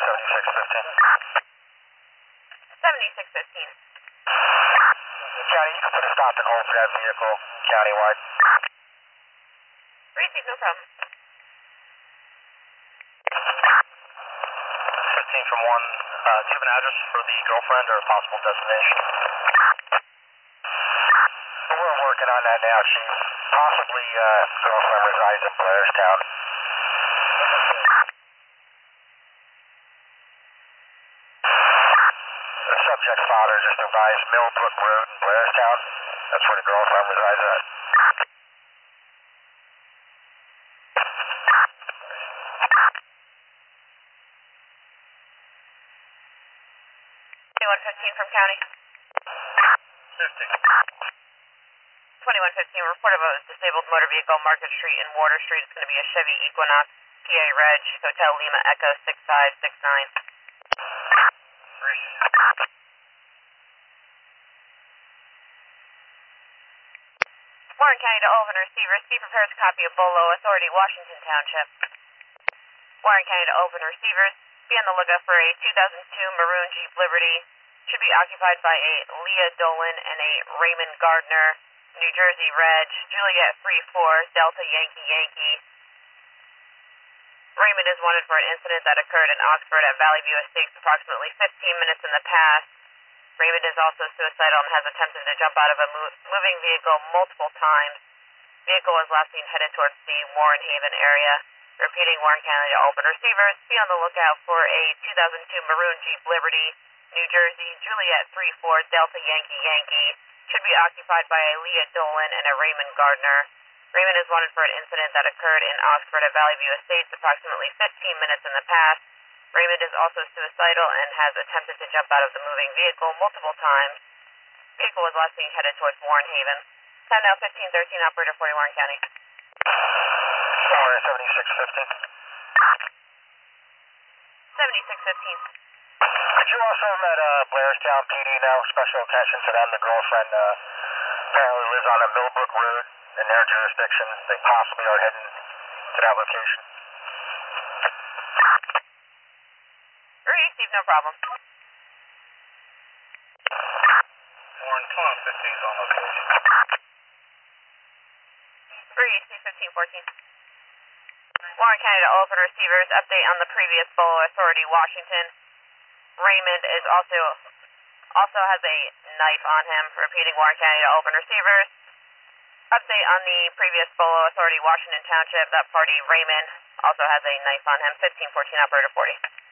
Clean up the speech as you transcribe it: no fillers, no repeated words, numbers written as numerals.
7615. County, you can put a stop and hold for that vehicle countywide. Receive, no problem. 15 from 1. Do you have an address for the girlfriend or a possible destination? We're working on that now. She possibly, girlfriend resides in Blairstown. The subject's father just advised Millbrook Road in Blairstown. That's where the girlfriend resides at. 2115 from county. 50. 2115, report of a disabled motor vehicle, Market Street and Water Street. It's going to be a Chevy Equinox, PA Reg, Hotel Lima Echo 6569. Warren County to Overton receivers. Be prepared to copy a BOLO, Authority, Washington Township. Warren County to Overton receivers. Be on the lookout for a 2002 maroon Jeep Liberty. Should be occupied by a Leah Dolan and a Raymond Gardner, New Jersey Reg, Juliet 34, Delta Yankee Yankee. Raymond is wanted for an incident that occurred in Oxford at Valley View Estates approximately 15 minutes in the past. Raymond is also suicidal and has attempted to jump out of a moving vehicle multiple times. Vehicle was last seen headed towards the Warren Haven area. Repeating, Warren County to open receivers. Be on the lookout for a 2002 maroon Jeep Liberty, New Jersey, Juliet 34, Delta Yankee Yankee. Should be occupied by a Leah Dolan and a Raymond Gardner. Raymond is wanted for an incident that occurred in Oxford at Valley View Estates approximately 15 minutes in the past. Raymond is also suicidal and has attempted to jump out of the moving vehicle multiple times. Vehicle was last seen headed towards Warren Haven. Time now 1513, operator 40 Warren County. 7615. 7615. Could you also let Blairstown PD know? Special attention to them. The girlfriend apparently lives on a Millbrook Road in their jurisdiction. They possibly are heading to that location. Receive, no problem. Warren, 1215 is on location. Receive 1514. Warren County to open receivers. Update on the previous BOLO, Authority, Washington. Raymond is also has a knife on him. Repeating, Warren County to open receivers. Update on the previous BOLO, Authority, Washington Township. That party, Raymond, also has a knife on him. 1514, operator 40.